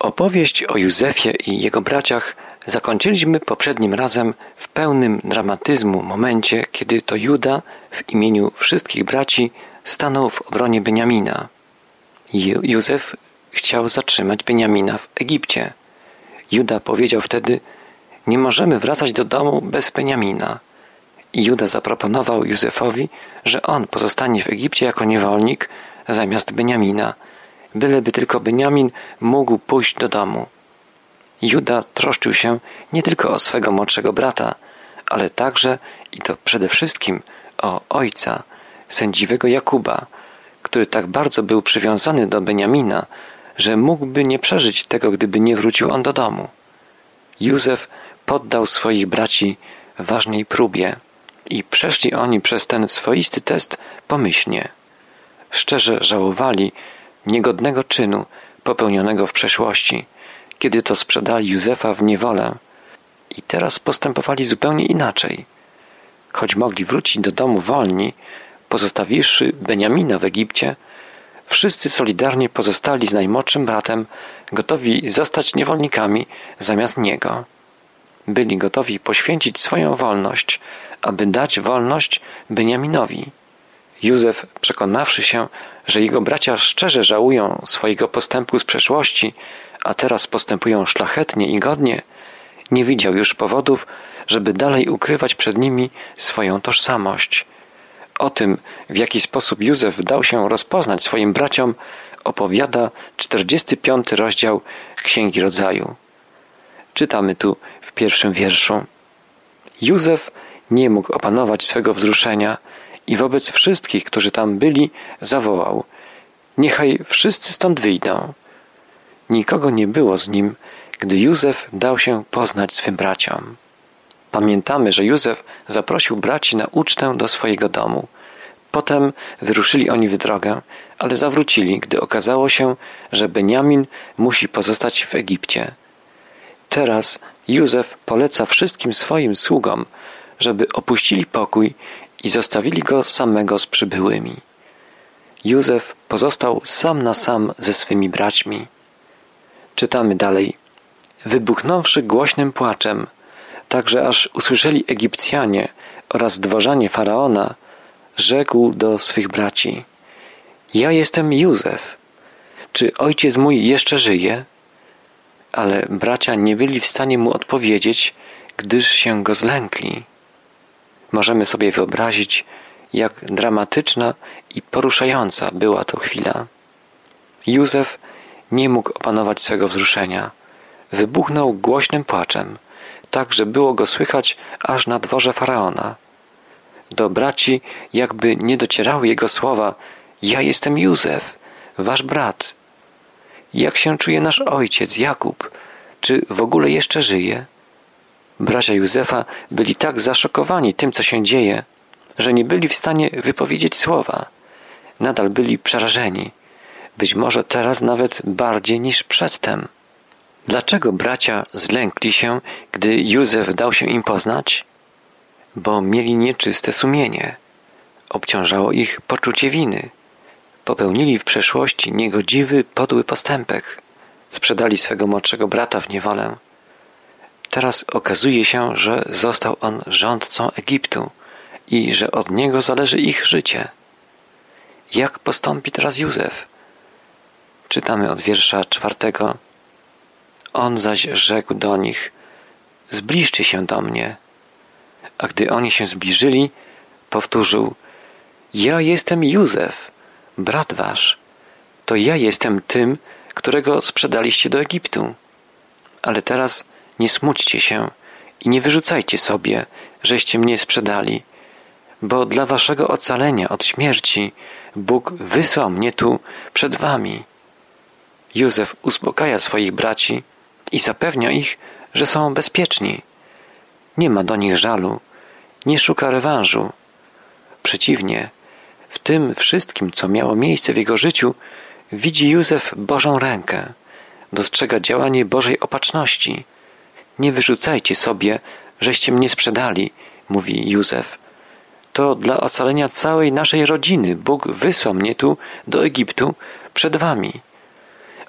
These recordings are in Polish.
Opowieść o Józefie i jego braciach zakończyliśmy poprzednim razem w pełnym dramatyzmu momencie, kiedy to Juda w imieniu wszystkich braci stanął w obronie Beniamina. Józef chciał zatrzymać Beniamina w Egipcie. Juda powiedział wtedy: nie możemy wracać do domu bez Beniamina. I Juda zaproponował Józefowi, że on pozostanie w Egipcie jako niewolnik zamiast Beniamina, byleby tylko Beniamin mógł pójść do domu. Juda troszczył się nie tylko o swego młodszego brata, ale także i to przede wszystkim o ojca, sędziwego Jakuba, który tak bardzo był przywiązany do Beniamina, że mógłby nie przeżyć tego, gdyby nie wrócił on do domu. Józef poddał swoich braci ważnej próbie i przeszli oni przez ten swoisty test pomyślnie. Szczerze żałowali niegodnego czynu popełnionego w przeszłości, kiedy to sprzedali Józefa w niewolę, i teraz postępowali zupełnie inaczej. Choć mogli wrócić do domu wolni, pozostawiwszy Beniamina w Egipcie, wszyscy solidarnie pozostali z najmłodszym bratem, gotowi zostać niewolnikami zamiast niego. Byli gotowi poświęcić swoją wolność, aby dać wolność Beniaminowi. Józef, przekonawszy się, że jego bracia szczerze żałują swojego postępu z przeszłości, a teraz postępują szlachetnie i godnie, nie widział już powodów, żeby dalej ukrywać przed nimi swoją tożsamość. O tym, w jaki sposób Józef dał się rozpoznać swoim braciom, opowiada 45 rozdział Księgi Rodzaju. Czytamy tu w pierwszym wierszu. Józef nie mógł opanować swego wzruszenia i wobec wszystkich, którzy tam byli, zawołał: niechaj wszyscy stąd wyjdą. Nikogo nie było z nim, gdy Józef dał się poznać swym braciom. Pamiętamy, że Józef zaprosił braci na ucztę do swojego domu. Potem wyruszyli oni w drogę, ale zawrócili, gdy okazało się, że Beniamin musi pozostać w Egipcie. Teraz Józef poleca wszystkim swoim sługom, żeby opuścili pokój i zostawili go samego z przybyłymi. Józef pozostał sam na sam ze swymi braćmi. Czytamy dalej. Wybuchnąwszy głośnym płaczem, tak że aż usłyszeli Egipcjanie oraz dworzanie Faraona, rzekł do swych braci: ja jestem Józef. Czy ojciec mój jeszcze żyje? Ale bracia nie byli w stanie mu odpowiedzieć, gdyż się go zlękli. Możemy sobie wyobrazić, jak dramatyczna i poruszająca była to chwila. Józef nie mógł opanować swego wzruszenia. Wybuchnął głośnym płaczem, tak że było go słychać aż na dworze Faraona. Do braci jakby nie docierały jego słowa: ja jestem Józef, wasz brat. Jak się czuje nasz ojciec Jakub? Czy w ogóle jeszcze żyje? Bracia Józefa byli tak zaszokowani tym, co się dzieje, że nie byli w stanie wypowiedzieć słowa. Nadal byli przerażeni, być może teraz nawet bardziej niż przedtem. Dlaczego bracia zlękli się, gdy Józef dał się im poznać? Bo mieli nieczyste sumienie. Obciążało ich poczucie winy. Popełnili w przeszłości niegodziwy, podły postępek. Sprzedali swego młodszego brata w niewolę. Teraz okazuje się, że został on rządcą Egiptu i że od niego zależy ich życie. Jak postąpi teraz Józef? Czytamy od wiersza 4. On zaś rzekł do nich: zbliżcie się do mnie. A gdy oni się zbliżyli, powtórzył: ja jestem Józef, brat wasz. To ja jestem tym, którego sprzedaliście do Egiptu. Ale teraz nie smućcie się i nie wyrzucajcie sobie, żeście mnie sprzedali, bo dla waszego ocalenia od śmierci Bóg wysłał mnie tu przed wami. Józef uspokaja swoich braci i zapewnia ich, że są bezpieczni. Nie ma do nich żalu, nie szuka rewanżu. Przeciwnie, w tym wszystkim, co miało miejsce w jego życiu, widzi Józef Bożą rękę, dostrzega działanie Bożej opatrzności. Nie wyrzucajcie sobie, żeście mnie sprzedali, mówi Józef. To dla ocalenia całej naszej rodziny Bóg wysłał mnie tu do Egiptu przed wami.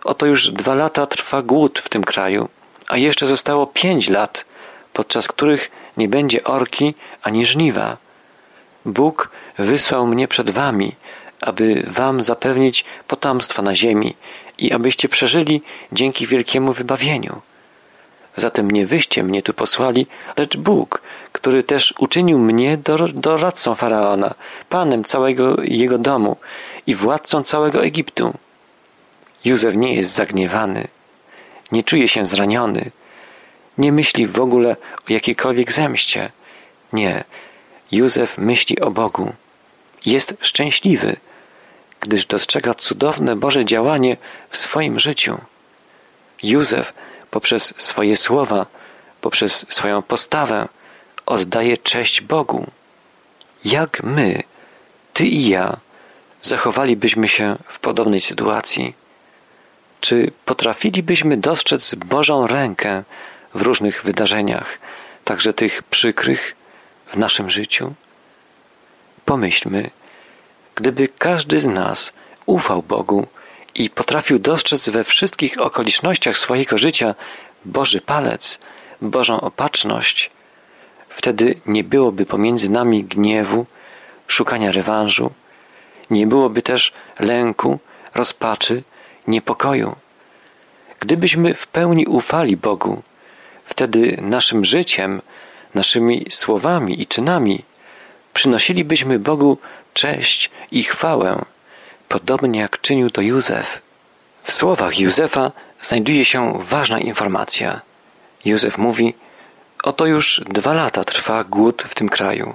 Oto już 2 lata trwa głód w tym kraju, a jeszcze zostało 5 lat, podczas których nie będzie orki ani żniwa. Bóg wysłał mnie przed wami, aby wam zapewnić potomstwa na ziemi i abyście przeżyli dzięki wielkiemu wybawieniu. Zatem nie wyście mnie tu posłali, lecz Bóg, który też uczynił mnie doradcą Faraona, panem całego jego domu i władcą całego Egiptu. Józef nie jest zagniewany, nie czuje się zraniony, nie myśli w ogóle o jakiejkolwiek zemście. Nie, Józef myśli o Bogu. Jest szczęśliwy, gdyż dostrzega cudowne Boże działanie w swoim życiu. Józef poprzez swoje słowa, poprzez swoją postawę oddaje cześć Bogu. Jak my, ty i ja, zachowalibyśmy się w podobnej sytuacji? Czy potrafilibyśmy dostrzec Bożą rękę w różnych wydarzeniach, także tych przykrych w naszym życiu? Pomyślmy, gdyby każdy z nas ufał Bogu i potrafił dostrzec we wszystkich okolicznościach swojego życia Boży palec, Bożą opatrzność, wtedy nie byłoby pomiędzy nami gniewu, szukania rewanżu, nie byłoby też lęku, rozpaczy, niepokoju. Gdybyśmy w pełni ufali Bogu, wtedy naszym życiem, naszymi słowami i czynami przynosilibyśmy Bogu cześć i chwałę, podobnie jak czynił to Józef. W słowach Józefa znajduje się ważna informacja. Józef mówi: oto już 2 lata trwa głód w tym kraju.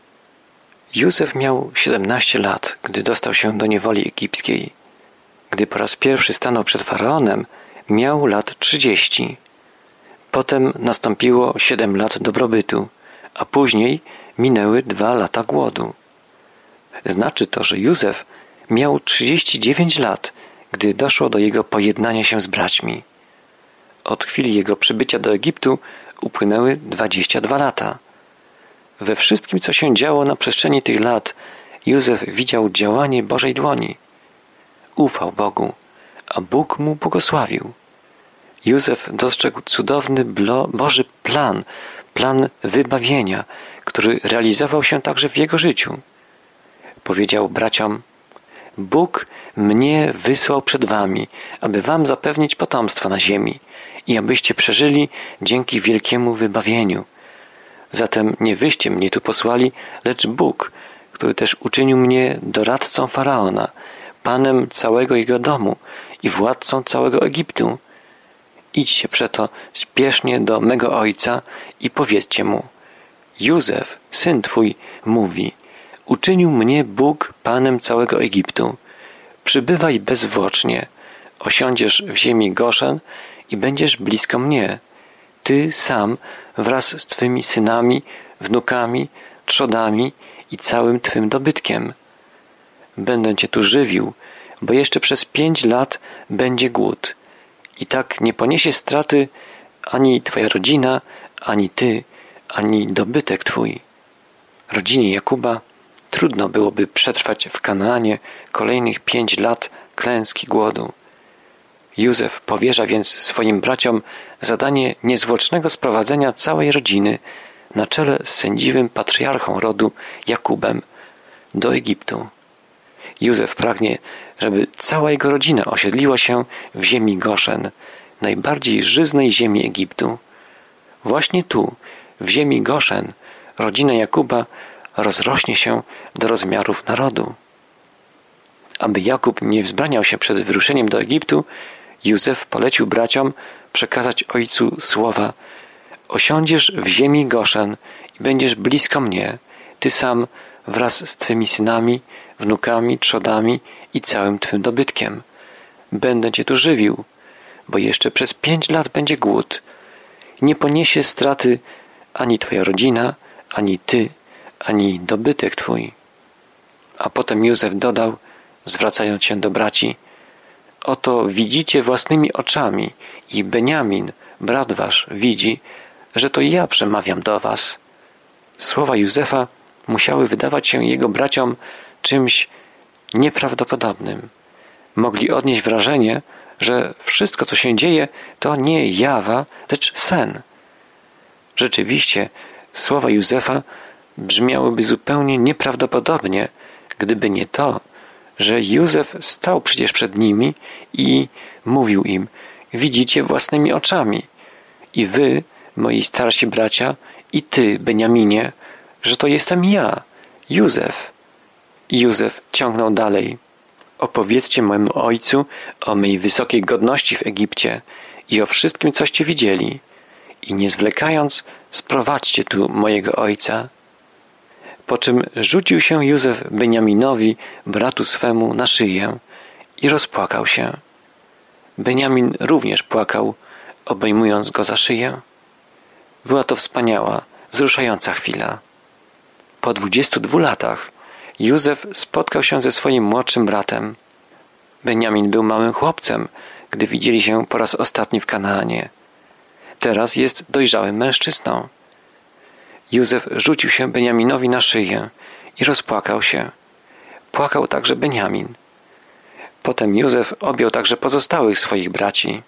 Józef miał 17 lat, gdy dostał się do niewoli egipskiej. Gdy po raz pierwszy stanął przed Faraonem, miał lat 30. Potem nastąpiło 7 lat dobrobytu, a później minęły 2 lata głodu. Znaczy to, że Józef miał 39 lat, gdy doszło do jego pojednania się z braćmi. Od chwili jego przybycia do Egiptu upłynęły 22 lata. We wszystkim, co się działo na przestrzeni tych lat, Józef widział działanie Bożej dłoni. Ufał Bogu, a Bóg mu błogosławił. Józef dostrzegł cudowny Boży plan wybawienia, który realizował się także w jego życiu. Powiedział braciom: Bóg mnie wysłał przed wami, aby wam zapewnić potomstwo na ziemi i abyście przeżyli dzięki wielkiemu wybawieniu. Zatem nie wyście mnie tu posłali, lecz Bóg, który też uczynił mnie doradcą Faraona, panem całego jego domu i władcą całego Egiptu. Idźcie przeto spiesznie do mego ojca i powiedzcie mu: Józef, syn twój, mówi: uczynił mnie Bóg panem całego Egiptu. Przybywaj bezzwłocznie, osiądziesz w ziemi Goszen i będziesz blisko mnie, ty sam wraz z twymi synami, wnukami, trzodami i całym twym dobytkiem. Będę cię tu żywił, bo jeszcze przez 5 lat będzie głód. I tak nie poniesie straty ani twoja rodzina, ani ty, ani dobytek twój. Rodzinie Jakuba trudno byłoby przetrwać w Kanaanie kolejnych 5 lat klęski głodu. Józef powierza więc swoim braciom zadanie niezwłocznego sprowadzenia całej rodziny na czele z sędziwym patriarchą rodu Jakubem do Egiptu. Józef pragnie, żeby cała jego rodzina osiedliła się w ziemi Goszen, najbardziej żyznej ziemi Egiptu. Właśnie tu, w ziemi Goszen, rodzina Jakuba rozrośnie się do rozmiarów narodu. Aby Jakub nie wzbraniał się przed wyruszeniem do Egiptu, Józef polecił braciom przekazać ojcu słowa: osiądziesz w ziemi Goszen i będziesz blisko mnie, ty sam wraz z twymi synami, wnukami, trzodami i całym twym dobytkiem. Będę cię tu żywił, bo jeszcze przez 5 lat będzie głód. Nie poniesie straty ani twoja rodzina, ani ty, ani dobytek twój. A potem Józef dodał, zwracając się do braci: oto widzicie własnymi oczami i Beniamin, brat wasz, widzi, że to ja przemawiam do was. Słowa Józefa musiały wydawać się jego braciom czymś nieprawdopodobnym. Mogli odnieść wrażenie, że wszystko, co się dzieje, to nie jawa, lecz sen. Rzeczywiście, słowa Józefa brzmiałyby zupełnie nieprawdopodobnie, gdyby nie to, że Józef stał przecież przed nimi i mówił im: widzicie własnymi oczami. I wy, moi starsi bracia, i ty, Beniaminie, że to jestem ja, Józef. I Józef ciągnął dalej: opowiedzcie mojemu ojcu o mej wysokiej godności w Egipcie i o wszystkim, coście widzieli. I nie zwlekając, sprowadźcie tu mojego ojca. Po czym rzucił się Józef Beniaminowi, bratu swemu, na szyję i rozpłakał się. Beniamin również płakał, obejmując go za szyję. Była to wspaniała, wzruszająca chwila. Po 22 latach Józef spotkał się ze swoim młodszym bratem. Beniamin był małym chłopcem, gdy widzieli się po raz ostatni w Kanaanie. Teraz jest dojrzałym mężczyzną. Józef rzucił się Beniaminowi na szyję i rozpłakał się. Płakał także Beniamin. Potem Józef objął także pozostałych swoich braci.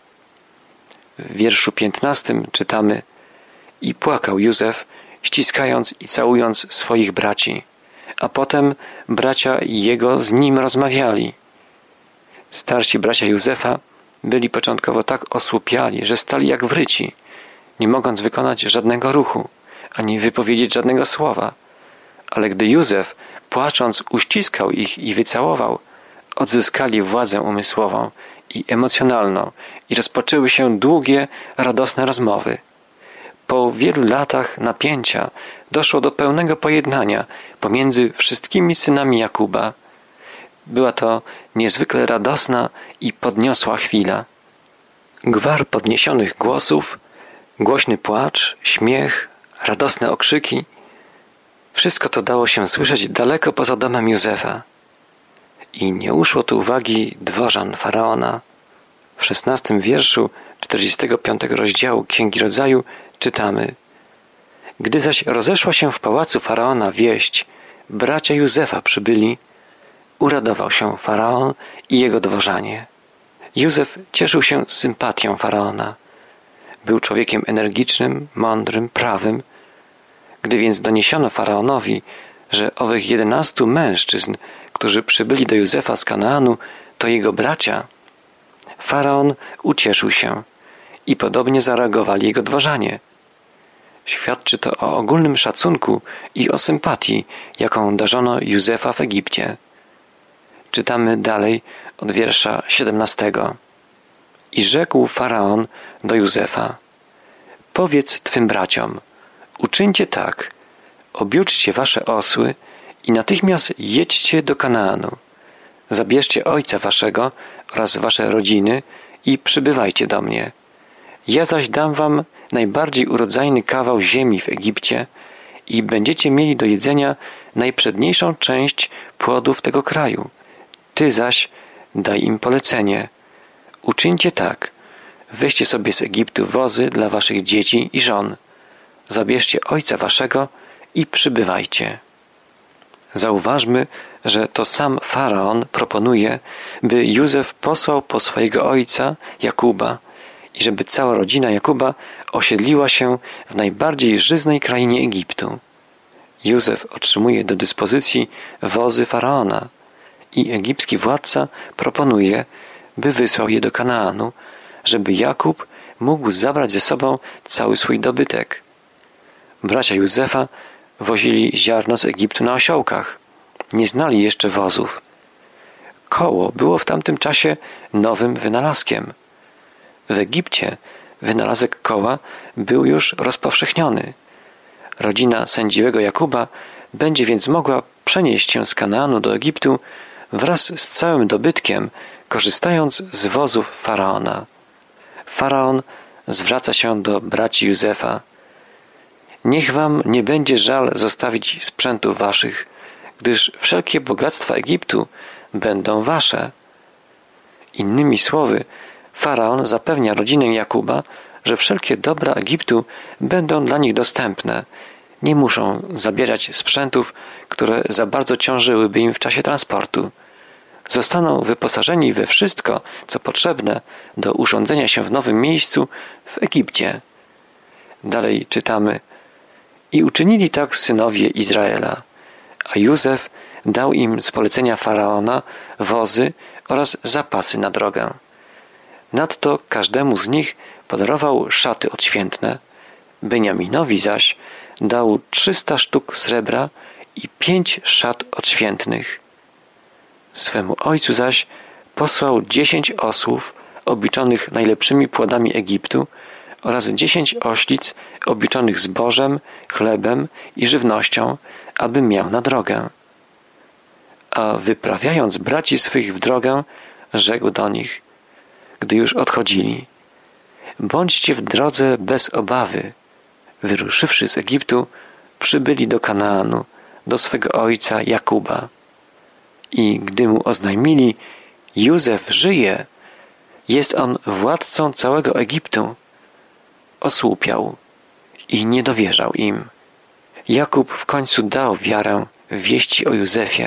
W wierszu 15 czytamy: i płakał Józef, ściskając i całując swoich braci, a potem bracia jego z nim rozmawiali. Starsi bracia Józefa byli początkowo tak osłupiali, że stali jak wryci, nie mogąc wykonać żadnego ruchu, ani wypowiedzieć żadnego słowa. Ale gdy Józef, płacząc, uściskał ich i wycałował, odzyskali władzę umysłową i emocjonalną i rozpoczęły się długie, radosne rozmowy. Po wielu latach napięcia doszło do pełnego pojednania pomiędzy wszystkimi synami Jakuba. Była to niezwykle radosna i podniosła chwila. Gwar podniesionych głosów, głośny płacz, śmiech, radosne okrzyki. Wszystko to dało się słyszeć daleko poza domem Józefa. I nie uszło tu uwagi dworzan Faraona. W 16 wierszu 45 rozdziału Księgi Rodzaju czytamy: gdy zaś rozeszła się w pałacu Faraona wieść, bracia Józefa przybyli, uradował się Faraon i jego dworzanie. Józef cieszył się sympatią Faraona. Był człowiekiem energicznym, mądrym, prawym. Gdy więc doniesiono Faraonowi, że owych 11 mężczyzn, którzy przybyli do Józefa z Kanaanu, to jego bracia, Faraon ucieszył się i podobnie zareagowali jego dworzanie. Świadczy to o ogólnym szacunku i o sympatii, jaką darzono Józefa w Egipcie. Czytamy dalej od wiersza 17. I rzekł Faraon do Józefa: powiedz twym braciom, uczyńcie tak, objuczcie wasze osły i natychmiast jedźcie do Kanaanu. Zabierzcie ojca waszego oraz wasze rodziny i przybywajcie do mnie. Ja zaś dam wam najbardziej urodzajny kawał ziemi w Egipcie i będziecie mieli do jedzenia najprzedniejszą część płodów tego kraju. Ty zaś daj im polecenie. Uczyńcie tak. Weźcie sobie z Egiptu wozy dla waszych dzieci i żon. Zabierzcie ojca waszego i przybywajcie. Zauważmy, że to sam Faraon proponuje, by Józef posłał po swojego ojca Jakuba i żeby cała rodzina Jakuba osiedliła się w najbardziej żyznej krainie Egiptu. Józef otrzymuje do dyspozycji wozy Faraona i egipski władca proponuje, by wysłał je do Kanaanu, żeby Jakub mógł zabrać ze sobą cały swój dobytek. Bracia Józefa wozili ziarno z Egiptu na osiołkach. Nie znali jeszcze wozów. Koło było w tamtym czasie nowym wynalazkiem. W Egipcie wynalazek koła był już rozpowszechniony. Rodzina sędziwego Jakuba będzie więc mogła przenieść się z Kanaanu do Egiptu wraz z całym dobytkiem, korzystając z wozów Faraona. Faraon zwraca się do braci Józefa: niech wam nie będzie żal zostawić sprzętów waszych, gdyż wszelkie bogactwa Egiptu będą wasze. Innymi słowy, Faraon zapewnia rodzinę Jakuba, że wszelkie dobra Egiptu będą dla nich dostępne. Nie muszą zabierać sprzętów, które za bardzo ciążyłyby im w czasie transportu. zostaną wyposażeni we wszystko, co potrzebne do urządzenia się w nowym miejscu w Egipcie. Dalej czytamy: i uczynili tak synowie Izraela, a Józef dał im z polecenia Faraona wozy oraz zapasy na drogę. Nadto każdemu z nich podarował szaty odświętne, Beniaminowi zaś dał 300 sztuk srebra i 5 szat odświętnych. Swemu ojcu zaś posłał 10 osłów obliczonych najlepszymi płodami Egiptu oraz 10 oślic obliczonych zbożem, chlebem i żywnością, aby miał na drogę. A wyprawiając braci swych w drogę, rzekł do nich, gdy już odchodzili: bądźcie w drodze bez obawy. Wyruszywszy z Egiptu, przybyli do Kanaanu, do swego ojca Jakuba. I gdy mu oznajmili: Józef żyje, jest on władcą całego Egiptu, osłupiał i nie dowierzał im. Jakub w końcu dał wiarę w wieści o Józefie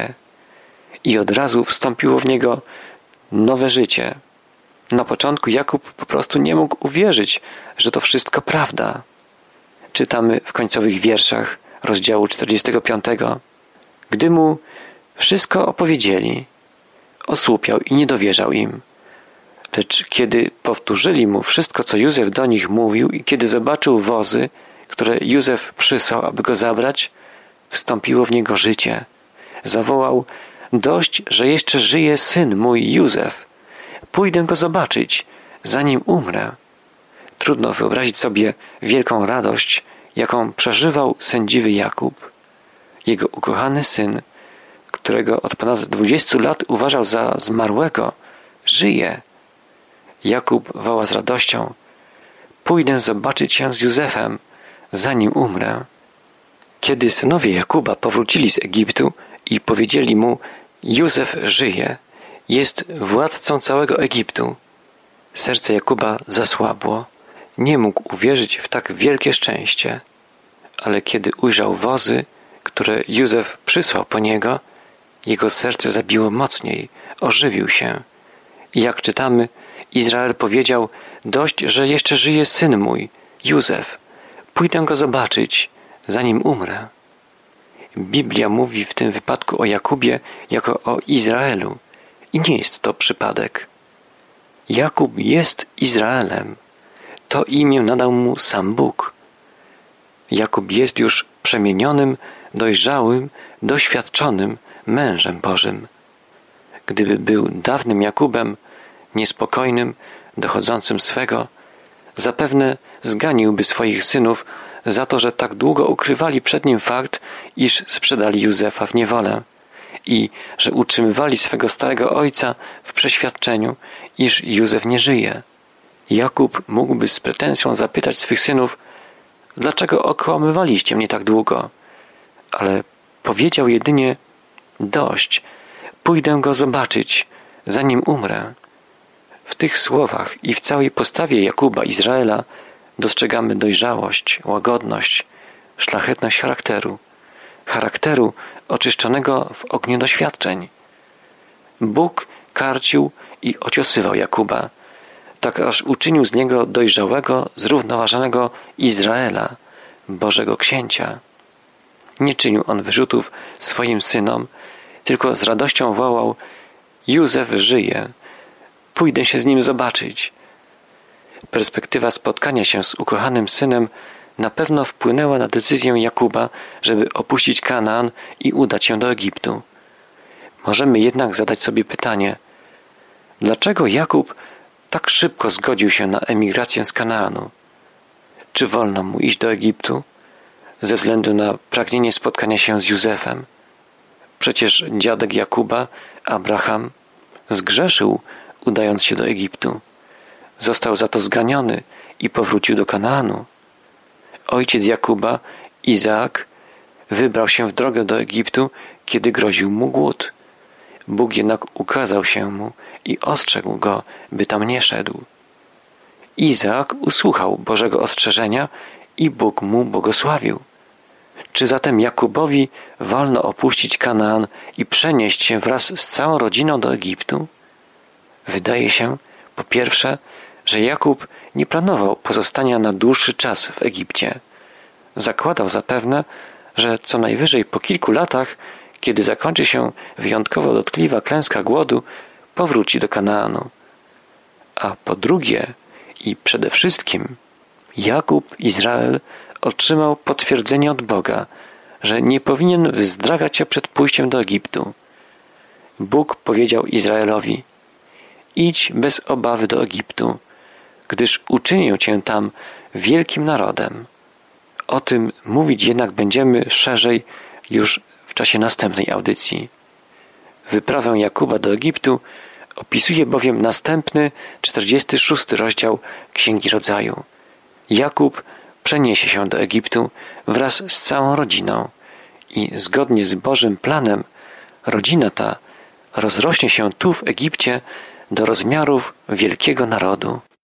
i od razu wstąpiło w niego nowe życie. Na początku Jakub po prostu nie mógł uwierzyć, że to wszystko prawda. Czytamy w końcowych wierszach rozdziału 45. Gdy mu wszystko opowiedzieli, osłupiał i nie dowierzał im. Lecz kiedy powtórzyli mu wszystko, co Józef do nich mówił i kiedy zobaczył wozy, które Józef przysłał, aby go zabrać, wstąpiło w niego życie. Zawołał: dość, że jeszcze żyje syn mój Józef. Pójdę go zobaczyć, zanim umrę. Trudno wyobrazić sobie wielką radość, jaką przeżywał sędziwy Jakub. Jego ukochany syn, którego od ponad 20 lat uważał za zmarłego, żyje. Jakub woła z radością: pójdę zobaczyć się z Józefem, zanim umrę. Kiedy synowie Jakuba powrócili z Egiptu i powiedzieli mu: Józef żyje, jest władcą całego Egiptu, serce Jakuba zasłabło. Nie mógł uwierzyć w tak wielkie szczęście. Ale kiedy ujrzał wozy, które Józef przysłał po niego, jego serce zabiło mocniej, ożywił się. I jak czytamy, Izrael powiedział: dość, że jeszcze żyje syn mój, Józef. Pójdę go zobaczyć, zanim umrę. Biblia mówi w tym wypadku o Jakubie jako o Izraelu. I nie jest to przypadek. Jakub jest Izraelem. To imię nadał mu sam Bóg. Jakub jest już przemienionym, dojrzałym, doświadczonym mężem Bożym. Gdyby był dawnym Jakubem, niespokojnym, dochodzącym swego, zapewne zganiłby swoich synów za to, że tak długo ukrywali przed nim fakt, iż sprzedali Józefa w niewolę i że utrzymywali swego starego ojca w przeświadczeniu, iż Józef nie żyje. Jakub mógłby z pretensją zapytać swych synów: dlaczego okłamywaliście mnie tak długo? Ale powiedział jedynie: dość, pójdę go zobaczyć, zanim umrę. W tych słowach i w całej postawie Jakuba Izraela dostrzegamy dojrzałość, łagodność, szlachetność charakteru oczyszczonego w ogniu doświadczeń. Bóg karcił i ociosywał Jakuba, tak aż uczynił z niego dojrzałego, zrównoważonego Izraela, Bożego Księcia. Nie czynił on wyrzutów swoim synom, tylko z radością wołał: Józef żyje, pójdę się z nim zobaczyć. Perspektywa spotkania się z ukochanym synem na pewno wpłynęła na decyzję Jakuba, żeby opuścić Kanaan i udać się do Egiptu. Możemy jednak zadać sobie pytanie: dlaczego Jakub tak szybko zgodził się na emigrację z Kanaanu? Czy wolno mu iść do Egiptu ze względu na pragnienie spotkania się z Józefem? Przecież dziadek Jakuba, Abraham, zgrzeszył, udając się do Egiptu. Został za to zganiony i powrócił do Kanaanu. Ojciec Jakuba, Izaak, wybrał się w drogę do Egiptu, kiedy groził mu głód. Bóg jednak ukazał się mu i ostrzegł go, by tam nie szedł. Izaak usłuchał Bożego ostrzeżenia i Bóg mu błogosławił. Czy zatem Jakubowi wolno opuścić Kanaan i przenieść się wraz z całą rodziną do Egiptu? Wydaje się, po pierwsze, że Jakub nie planował pozostania na dłuższy czas w Egipcie. Zakładał zapewne, że co najwyżej po kilku latach, kiedy zakończy się wyjątkowo dotkliwa klęska głodu, powróci do Kanaanu. A po drugie i przede wszystkim Jakub, Izrael, otrzymał potwierdzenie od Boga, że nie powinien wzdragać się przed pójściem do Egiptu. Bóg powiedział Izraelowi: idź bez obawy do Egiptu, gdyż uczynię cię tam wielkim narodem. O tym mówić jednak będziemy szerzej już w czasie następnej audycji. Wyprawę Jakuba do Egiptu opisuje bowiem następny 46 rozdział Księgi Rodzaju. Jakub przeniesie się do Egiptu wraz z całą rodziną i zgodnie z Bożym planem rodzina ta rozrośnie się tu w Egipcie do rozmiarów wielkiego narodu.